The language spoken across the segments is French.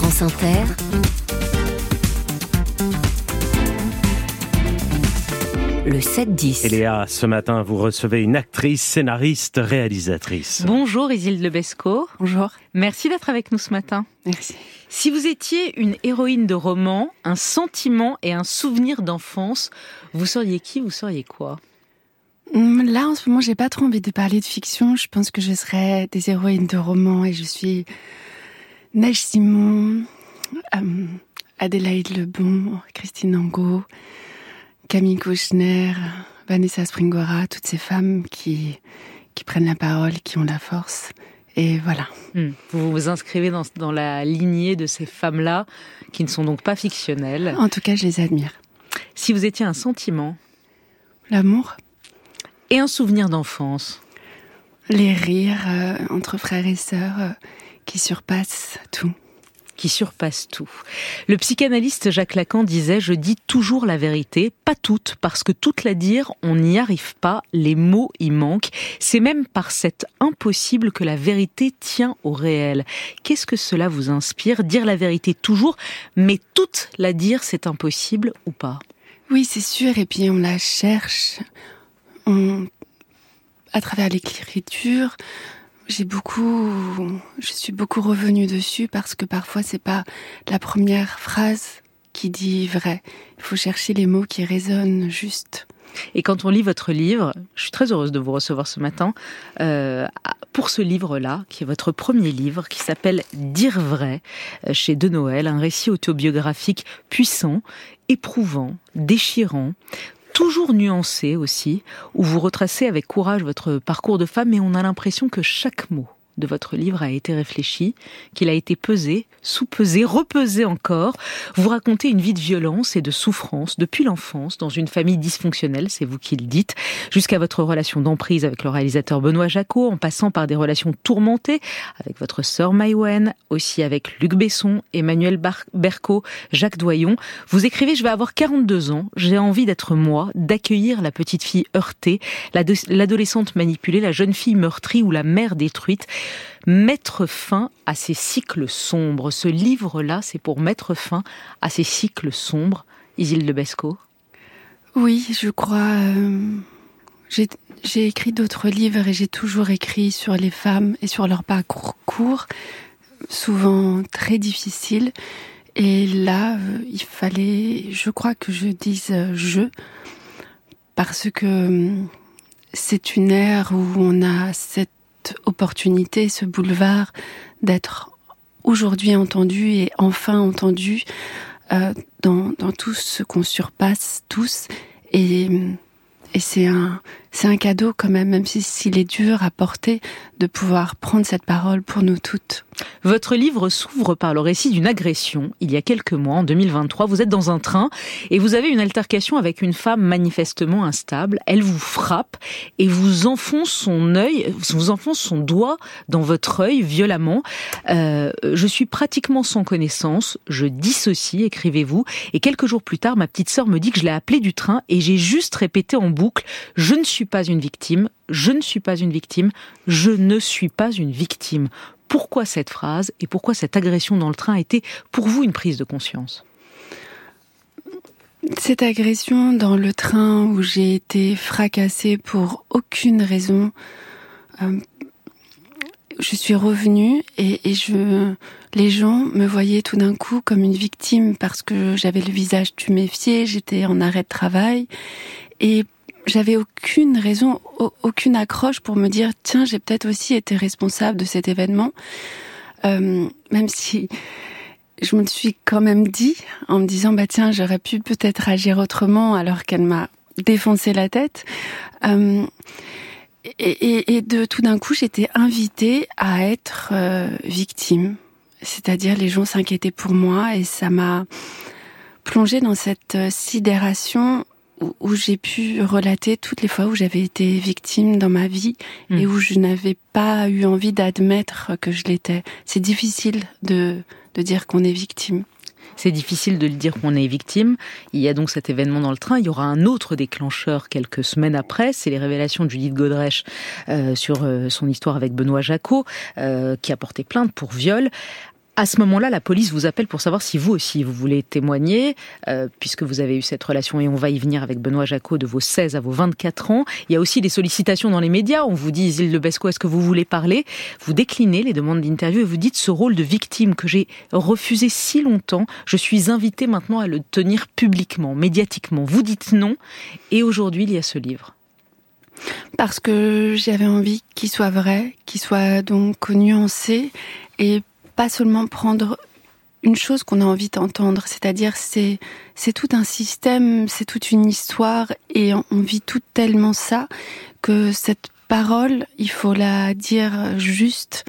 France Inter, le 7-10. Et Léa, ce matin, vous recevez une actrice, scénariste, réalisatrice. Bonjour Isilde Besco. Bonjour. Merci d'être avec nous ce matin. Merci. Si vous étiez une héroïne de roman, un sentiment et un souvenir d'enfance, vous seriez qui, vous seriez quoi ? Là, en ce moment, j'ai pas trop envie de parler de fiction. Je pense que je serais des héroïnes de romans et je suis Neige Simon, Adélaïde Lebon, Christine Angot, Camille Kouchner, Vanessa Springora, toutes ces femmes qui prennent la parole, qui ont la force. Et voilà. Vous vous inscrivez dans la lignée de ces femmes-là, qui ne sont donc pas fictionnelles. En tout cas, je les admire. Si vous étiez un sentiment ? L'amour. Et un souvenir d'enfance ? Les rires entre frères et sœurs qui surpassent tout. Qui surpasse tout. Le psychanalyste Jacques Lacan disait « Je dis toujours la vérité, pas toute, parce que toute la dire, on n'y arrive pas, les mots y manquent. C'est même par cet impossible que la vérité tient au réel. » Qu'est-ce que cela vous inspire ? Dire la vérité toujours, mais toute la dire, c'est impossible ou pas ? Oui, c'est sûr, et puis on la cherche. À travers l'écriture, je suis beaucoup revenue dessus parce que parfois c'est pas la première phrase qui dit vrai. Il faut chercher les mots qui résonnent juste. Et quand on lit votre livre, je suis très heureuse de vous recevoir ce matin, pour ce livre-là, qui est votre premier livre, qui s'appelle Dire vrai, chez De Noël, un récit autobiographique puissant, éprouvant, déchirant, toujours nuancé aussi, où vous retracez avec courage votre parcours de femme et on a l'impression que chaque mot de votre livre a été réfléchi, qu'il a été pesé, sous-pesé, repesé encore. Vous racontez une vie de violence et de souffrance depuis l'enfance, dans une famille dysfonctionnelle, c'est vous qui le dites, jusqu'à votre relation d'emprise avec le réalisateur Benoît Jacot, en passant par des relations tourmentées avec votre sœur Maïwenn, aussi avec Luc Besson, Emmanuel Berco, Jacques Doyon. Vous écrivez « Je vais avoir 42 ans, j'ai envie d'être moi, d'accueillir la petite fille heurtée, l'adolescente manipulée, la jeune fille meurtrie ou la mère détruite ». Mettre fin à ces cycles sombres. Ce livre-là, c'est pour mettre fin à ces cycles sombres. Isilde Besco ? Oui, je crois. J'ai écrit d'autres livres et j'ai toujours écrit sur les femmes et sur leur parcours, souvent très difficile. Et là, il fallait, je crois que je dise « je », parce que c'est une ère où on a cette opportunité, ce boulevard d'être aujourd'hui entendu et enfin entendu dans tout ce qu'on surpasse tous et c'est un cadeau quand même s'il est dur à porter, de pouvoir prendre cette parole pour nous toutes. Votre livre s'ouvre par le récit d'une agression. Il y a quelques mois, en 2023, vous êtes dans un train et vous avez une altercation avec une femme manifestement instable. Elle vous frappe et vous enfonce son doigt dans votre œil violemment. Je suis pratiquement sans connaissance, je dissocie, écrivez-vous. Et quelques jours plus tard, ma petite sœur me dit que je l'ai appelée du train et j'ai juste répété en boucle « Je ne suis pas une victime, je ne suis pas une victime, je ne suis pas une victime ». Pourquoi cette phrase et pourquoi cette agression dans le train a été pour vous une prise de conscience ? Cette agression dans le train où j'ai été fracassée pour aucune raison, je suis revenue et les gens me voyaient tout d'un coup comme une victime parce que j'avais le visage tuméfié, j'étais en arrêt de travail et j'avais aucune raison, aucune accroche pour me dire tiens, j'ai peut-être aussi été responsable de cet événement, même si je me le suis quand même dit en me disant tiens, j'aurais pu peut-être agir autrement alors qu'elle m'a défoncé la tête. Et de tout d'un coup, j'étais invitée à être victime, c'est-à-dire les gens s'inquiétaient pour moi et ça m'a plongée dans cette sidération où j'ai pu relater toutes les fois où j'avais été victime dans ma vie et où je n'avais pas eu envie d'admettre que je l'étais. C'est difficile de dire qu'on est victime. C'est difficile de le dire qu'on est victime. Il y a donc cet événement dans le train. Il y aura un autre déclencheur quelques semaines après. C'est les révélations de Judith Godrèche sur son histoire avec Benoît Jacot, qui a porté plainte pour viol. À ce moment-là, la police vous appelle pour savoir si vous aussi, vous voulez témoigner, puisque vous avez eu cette relation, et on va y venir avec Benoît Jacot, de vos 16 à vos 24 ans. Il y a aussi des sollicitations dans les médias. On vous dit, Isil de Bescot, est-ce que vous voulez parler ? Vous déclinez les demandes d'interview et vous dites, ce rôle de victime que j'ai refusé si longtemps, je suis invitée maintenant à le tenir publiquement, médiatiquement. Vous dites non, et aujourd'hui, il y a ce livre. Parce que j'avais envie qu'il soit vrai, qu'il soit donc nuancé, et pas seulement prendre une chose qu'on a envie d'entendre, c'est-à-dire c'est tout un système, c'est toute une histoire, et on vit tout tellement ça que cette parole, il faut la dire juste.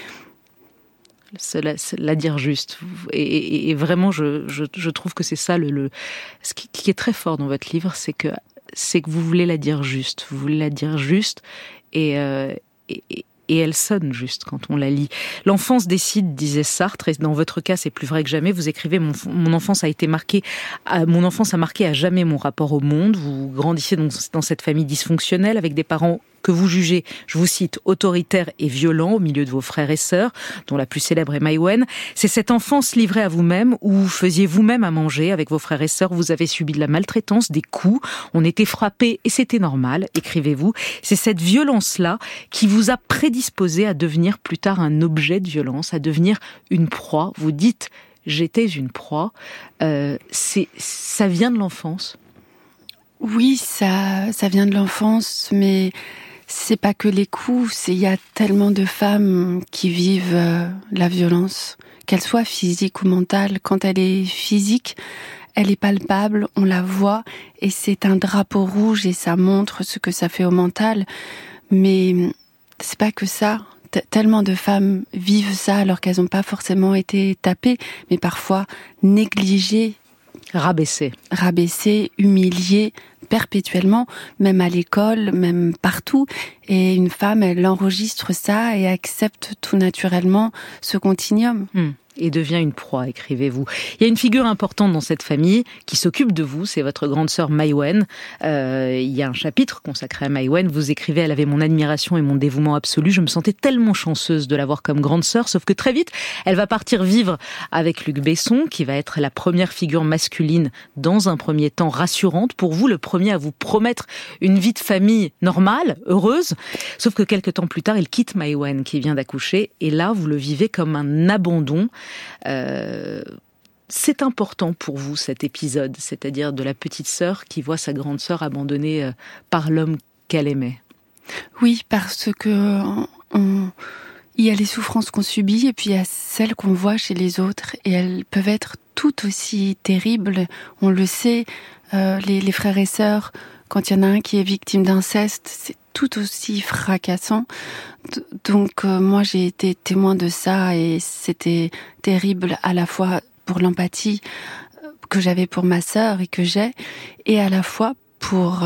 La dire juste. Et vraiment, je trouve que c'est ça ce qui est très fort dans votre livre, c'est que vous voulez la dire juste. Vous voulez la dire juste, et elle sonne juste quand on la lit. L'enfance décide, disait Sartre, et dans votre cas, c'est plus vrai que jamais. Vous écrivez, mon enfance a marqué à jamais mon rapport au monde. Vous grandissez dans cette famille dysfonctionnelle avec des parents que vous jugez, je vous cite, autoritaires et violents au milieu de vos frères et sœurs, dont la plus célèbre est Maïwenn. C'est cette enfance livrée à vous-même, où vous faisiez vous-même à manger avec vos frères et sœurs. Vous avez subi de la maltraitance, des coups. On était frappés et c'était normal, écrivez-vous. C'est cette violence-là qui vous a prédisposé à devenir plus tard un objet de violence, à devenir une proie. Vous dites, j'étais une proie. Ça vient de l'enfance. Oui, ça vient de l'enfance, mais c'est pas que les coups, il y a tellement de femmes qui vivent la violence, qu'elle soit physique ou mentale. Quand elle est physique, elle est palpable, on la voit, et c'est un drapeau rouge, et ça montre ce que ça fait au mental. Mais c'est pas que ça. Tellement de femmes vivent ça alors qu'elles n'ont pas forcément été tapées, mais parfois négligées. Rabaissées, humiliées, perpétuellement, même à l'école, même partout. Et une femme, elle enregistre ça et accepte tout naturellement ce continuum. Et devient une proie, écrivez-vous. Il y a une figure importante dans cette famille qui s'occupe de vous, c'est votre grande sœur Maïwenn. Il y a un chapitre consacré à Maïwenn. Vous écrivez, elle avait mon admiration et mon dévouement absolu. Je me sentais tellement chanceuse de l'avoir comme grande sœur, sauf que très vite, elle va partir vivre avec Luc Besson, qui va être la première figure masculine, dans un premier temps rassurante pour vous, le premier à vous promettre une vie de famille normale, heureuse. Sauf que quelques temps plus tard, il quitte Maïwenn, qui vient d'accoucher, et là, vous le vivez comme un abandon. C'est important pour vous cet épisode, c'est-à-dire de la petite sœur qui voit sa grande sœur abandonnée par l'homme qu'elle aimait. Oui, parce que il y a les souffrances qu'on subit et puis il y a celles qu'on voit chez les autres, et elles peuvent être tout aussi terribles. On le sait, les frères et sœurs, quand il y en a un qui est victime d'inceste, c'est tout aussi fracassant. Donc moi j'ai été témoin de ça, et c'était terrible à la fois pour l'empathie que j'avais pour ma sœur et que j'ai, et à la fois pour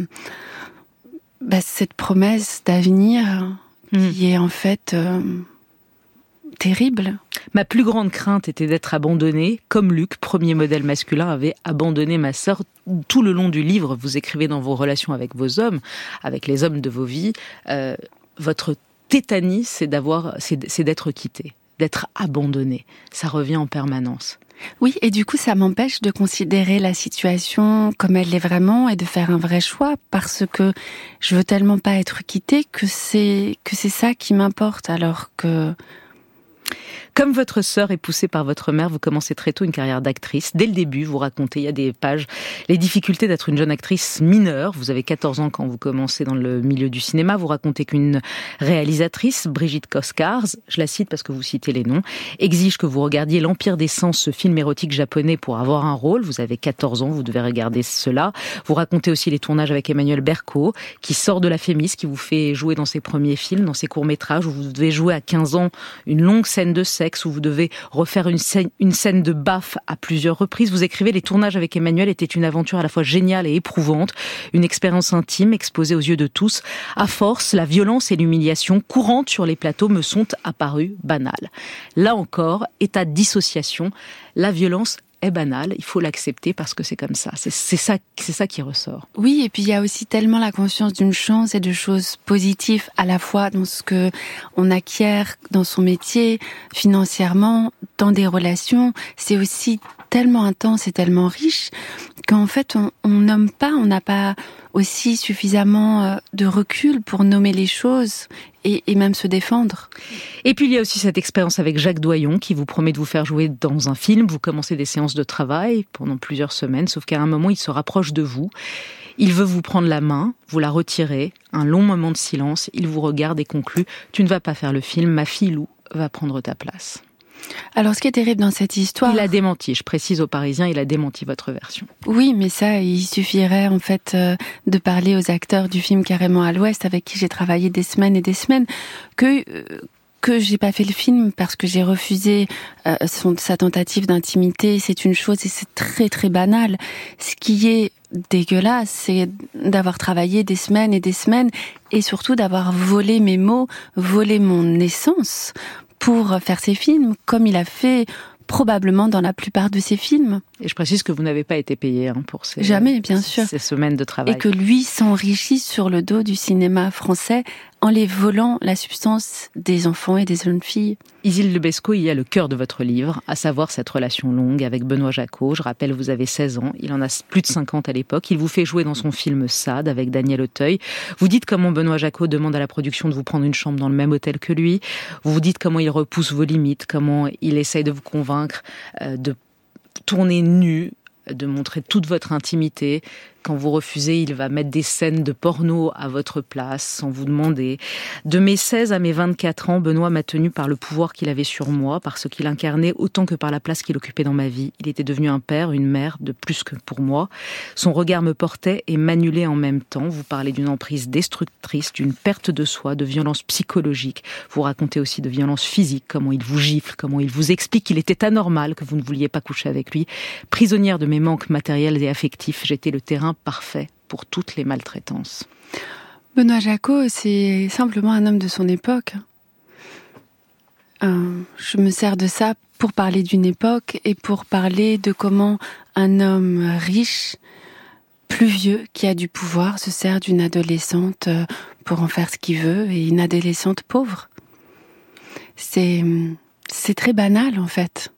cette promesse d'avenir qui est en fait terrible. Ma plus grande crainte était d'être abandonnée, comme Luc, premier modèle masculin, avait abandonné ma sœur. Tout le long du livre, vous écrivez dans vos relations avec vos hommes, avec les hommes de vos vies, votre tétanie, c'est d'être quitté, d'être abandonné. Ça revient en permanence. Oui, et du coup, ça m'empêche de considérer la situation comme elle est vraiment et de faire un vrai choix, parce que je veux tellement pas être quittée que c'est ça qui m'importe, alors que... Comme votre sœur est poussée par votre mère, vous commencez très tôt une carrière d'actrice. Dès le début, vous racontez, il y a des pages, les difficultés d'être une jeune actrice mineure. Vous avez 14 ans quand vous commencez dans le milieu du cinéma. Vous racontez qu'une réalisatrice, Brigitte Koskars, je la cite parce que vous citez les noms, exige que vous regardiez L'Empire des Sens, ce film érotique japonais, pour avoir un rôle. Vous avez 14 ans, vous devez regarder cela. Vous racontez aussi les tournages avec Emmanuel Berco, qui sort de la Fémis, qui vous fait jouer dans ses premiers films, dans ses courts-métrages, où vous devez jouer à 15 ans une longue scène de sexe, où vous devez refaire une scène de baffe à plusieurs reprises. Vous écrivez, les tournages avec Emmanuel étaient une aventure à la fois géniale et éprouvante, une expérience intime exposée aux yeux de tous. À force, la violence et l'humiliation courantes sur les plateaux me sont apparues banales. Là encore, état de dissociation, la violence est banal, il faut l'accepter parce que c'est comme ça. C'est ça qui ressort. Oui, et puis il y a aussi tellement la conscience d'une chance et de choses positives à la fois dans ce que on acquiert dans son métier, financièrement, dans des relations. C'est aussi tellement intense et tellement riche qu'en fait on nomme pas, on n'a pas aussi suffisamment de recul pour nommer les choses et même se défendre. Et puis il y a aussi cette expérience avec Jacques Doyon qui vous promet de vous faire jouer dans un film. Vous commencez des séances de travail pendant plusieurs semaines, sauf qu'à un moment il se rapproche de vous. Il veut vous prendre la main, vous la retirez, un long moment de silence, il vous regarde et conclut « Tu ne vas pas faire le film, ma fille Lou va prendre ta place ». Alors, ce qui est terrible dans cette histoire... Il a démenti, je précise aux Parisiens, il a démenti votre version. Oui, mais ça, il suffirait en fait de parler aux acteurs du film Carrément à l'Ouest, avec qui j'ai travaillé des semaines et des semaines, que j'ai pas fait le film parce que j'ai refusé sa tentative d'intimité. C'est une chose et c'est très très banal. Ce qui est dégueulasse, c'est d'avoir travaillé des semaines et surtout d'avoir volé mes mots, volé mon essence pour faire ses films, comme il a fait probablement dans la plupart de ses films. Et je précise que vous n'avez pas été payé pour ces semaines de travail. Et que lui s'enrichit sur le dos du cinéma français en les volant la substance des enfants et des jeunes filles. Isil Lebesco, il y a le cœur de votre livre, à savoir cette relation longue avec Benoît Jacquot. Je rappelle, vous avez 16 ans, il en a plus de 50 à l'époque. Il vous fait jouer dans son film Sade avec Daniel Auteuil. Vous dites comment Benoît Jacquot demande à la production de vous prendre une chambre dans le même hôtel que lui. Vous vous dites comment il repousse vos limites, comment il essaye de vous convaincre de tourner nu, de montrer toute votre intimité. Quand vous refusez, il va mettre des scènes de porno à votre place, sans vous demander. De mes 16 à mes 24 ans, Benoît m'a tenu par le pouvoir qu'il avait sur moi, par ce qu'il incarnait, autant que par la place qu'il occupait dans ma vie. Il était devenu un père, une mère, de plus que pour moi. Son regard me portait et m'annulait en même temps. Vous parlez d'une emprise destructrice, d'une perte de soi, de violence psychologique. Vous racontez aussi de violence physique, comment il vous gifle, comment il vous explique qu'il était anormal, que vous ne vouliez pas coucher avec lui. Prisonnière de mes manques matériels et affectifs, j'étais le terrain parfait pour toutes les maltraitances. Benoît Jacquot, c'est simplement un homme de son époque. Je me sers de ça pour parler d'une époque et pour parler de comment un homme riche, plus vieux, qui a du pouvoir, se sert d'une adolescente pour en faire ce qu'il veut, et une adolescente pauvre. C'est très banal, en fait.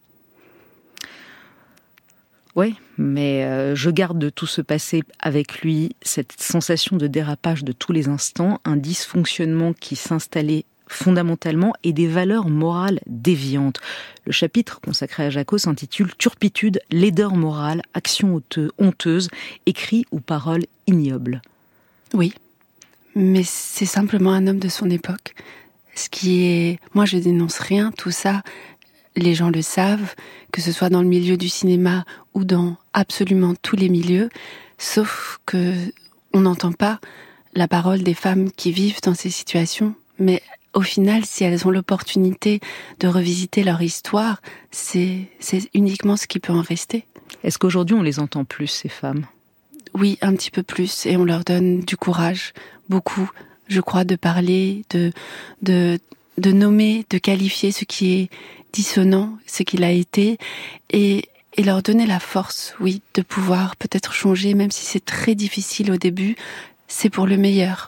Oui, mais je garde de tout ce passé avec lui cette sensation de dérapage de tous les instants, un dysfonctionnement qui s'installait fondamentalement et des valeurs morales déviantes. Le chapitre consacré à Jacquot s'intitule « Turpitude, laideur morale, action honteuse, écrit ou parole ignoble ». Oui, mais c'est simplement un homme de son époque. Ce qui est... Moi, je dénonce rien, tout ça... Les gens le savent, que ce soit dans le milieu du cinéma ou dans absolument tous les milieux, sauf que on n'entend pas la parole des femmes qui vivent dans ces situations. Mais au final, si elles ont l'opportunité de revisiter leur histoire, c'est uniquement ce qui peut en rester. Est-ce qu'aujourd'hui on les entend plus, ces femmes ? Oui, un petit peu plus, et on leur donne du courage, beaucoup, je crois, de parler, de nommer, de qualifier ce qui est dissonant, ce qu'il a été, et leur donner la force, oui, de pouvoir peut-être changer, même si c'est très difficile au début, c'est pour le meilleur.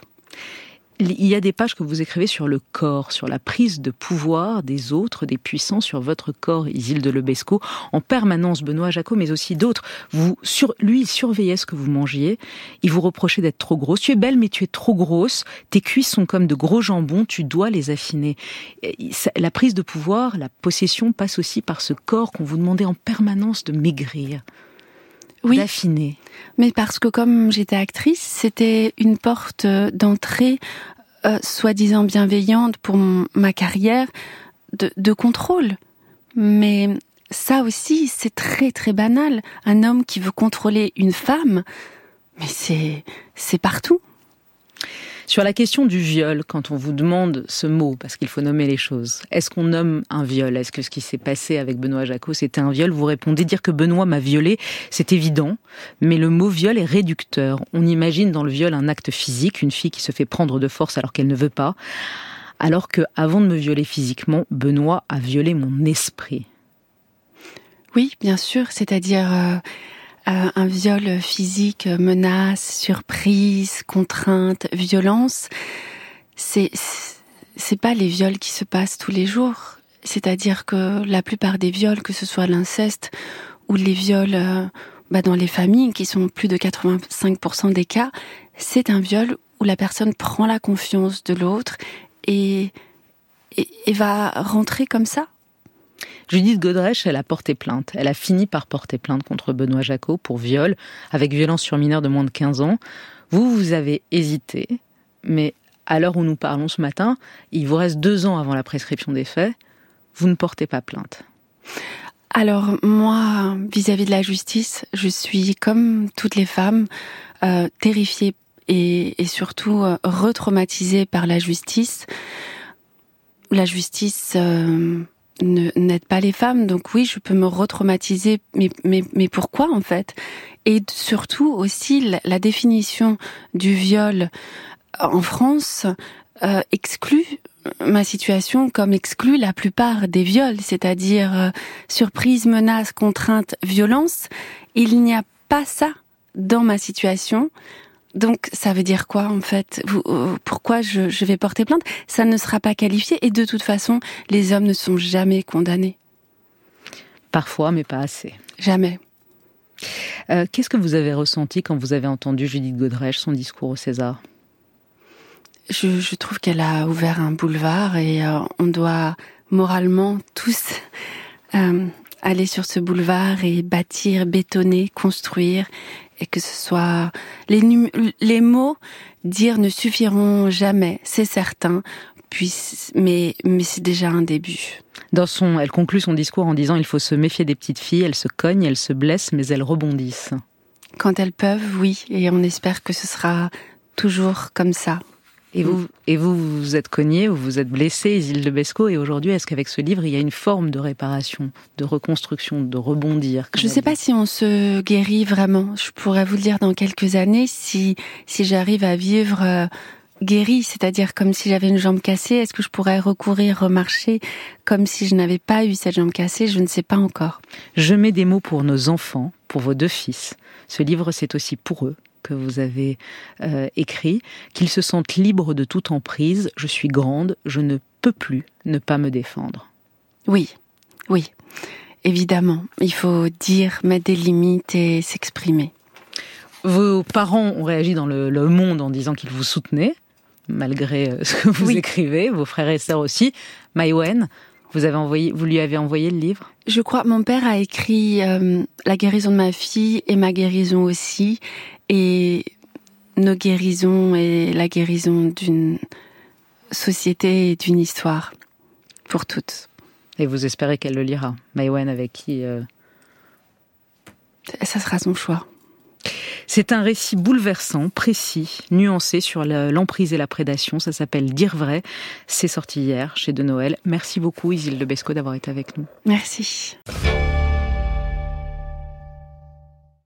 Il y a des pages que vous écrivez sur le corps, sur la prise de pouvoir des autres, des puissants sur votre corps, Isilde Lebesco. En permanence, Benoît Jacquot, mais aussi d'autres. Lui, il surveillait ce que vous mangiez. Il vous reprochait d'être trop grosse. Tu es belle, mais tu es trop grosse. Tes cuisses sont comme de gros jambons. Tu dois les affiner. La prise de pouvoir, la possession passe aussi par ce corps qu'on vous demandait en permanence de maigrir. Oui, d'affiner. Mais parce que comme j'étais actrice, c'était une porte d'entrée soi-disant bienveillante pour ma carrière de contrôle. Mais ça aussi, c'est très très banal. Un homme qui veut contrôler une femme, mais c'est partout. Sur la question du viol, quand on vous demande ce mot, parce qu'il faut nommer les choses, est-ce qu'on nomme un viol ? Est-ce que ce qui s'est passé avec Benoît Jacquot, c'était un viol ? Vous répondez dire que Benoît m'a violée, c'est évident, mais le mot viol est réducteur. On imagine dans le viol un acte physique, une fille qui se fait prendre de force alors qu'elle ne veut pas, alors que, avant de me violer physiquement, Benoît a violé mon esprit. Oui, bien sûr, c'est-à-dire un viol physique, menace, surprise, contrainte, violence, c'est pas les viols qui se passent tous les jours. C'est-à-dire que la plupart des viols, que ce soit l'inceste ou les viols dans les familles, qui sont plus de 85% des cas, c'est un viol où la personne prend la confiance de l'autre et va rentrer comme ça. Judith Godrèche, elle a porté plainte. Elle a fini par porter plainte contre Benoît Jacot pour viol, avec violence sur mineur de moins de 15 ans. Vous avez hésité, mais à l'heure où nous parlons ce matin, il vous reste 2 ans avant la prescription des faits. Vous ne portez pas plainte. Alors moi, vis-à-vis de la justice, je suis comme toutes les femmes, terrifiée et surtout retraumatisée par la justice. La justice n'aide pas les femmes, donc oui, je peux me retraumatiser, mais pourquoi en fait? Et surtout aussi la définition du viol en France exclut ma situation comme exclut la plupart des viols, c'est-à-dire surprise, menace, contrainte, violence. Il n'y a pas ça dans ma situation. Donc ça veut dire quoi en fait? Pourquoi je vais porter plainte? Ça ne sera pas qualifié et de toute façon, les hommes ne sont jamais condamnés. Parfois, mais pas assez. Jamais. Qu'est-ce que vous avez ressenti quand vous avez entendu Judith Godrèche, son discours au César? Je trouve qu'elle a ouvert un boulevard et on doit moralement tous aller sur ce boulevard et bâtir, bétonner, construire, et que ce soit les mots dire ne suffiront jamais, c'est certain, mais c'est déjà un début. Elle conclut son discours en disant « Il faut se méfier des petites filles, elles se cognent, elles se blessent, mais elles rebondissent. » Quand elles peuvent, oui, et on espère que ce sera toujours comme ça. Et vous vous êtes cogné, vous vous êtes blessé, Isilde Bescot, et aujourd'hui, est-ce qu'avec ce livre, il y a une forme de réparation, de reconstruction, de rebondir? Je ne sais pas si on se guérit vraiment. Je pourrais vous le dire dans quelques années, si j'arrive à vivre guérie, c'est-à-dire comme si j'avais une jambe cassée, est-ce que je pourrais remarcher comme si je n'avais pas eu cette jambe cassée? Je ne sais pas encore. Je mets des mots pour nos enfants, pour vos 2 fils. Ce livre, c'est aussi pour eux que vous avez écrit, qu'ils se sentent libres de toute emprise. Je suis grande, je ne peux plus ne pas me défendre. Oui, évidemment. Il faut dire, mettre des limites et s'exprimer. Vos parents ont réagi dans le Monde en disant qu'ils vous soutenaient, malgré ce que vous écrivez, vos frères et sœurs aussi. Maïwenn, vous lui avez envoyé le livre? Je crois, mon père a écrit La guérison de ma fille et ma guérison aussi, et nos guérisons et la guérison d'une société et d'une histoire, pour toutes. Et vous espérez qu'elle le lira, Maïwenn, avec qui... Ça sera son choix. C'est un récit bouleversant, précis, nuancé sur l'emprise et la prédation. Ça s'appelle Dire vrai. C'est sorti hier chez De Noël. Merci beaucoup, Isilde Bescot, d'avoir été avec nous. Merci.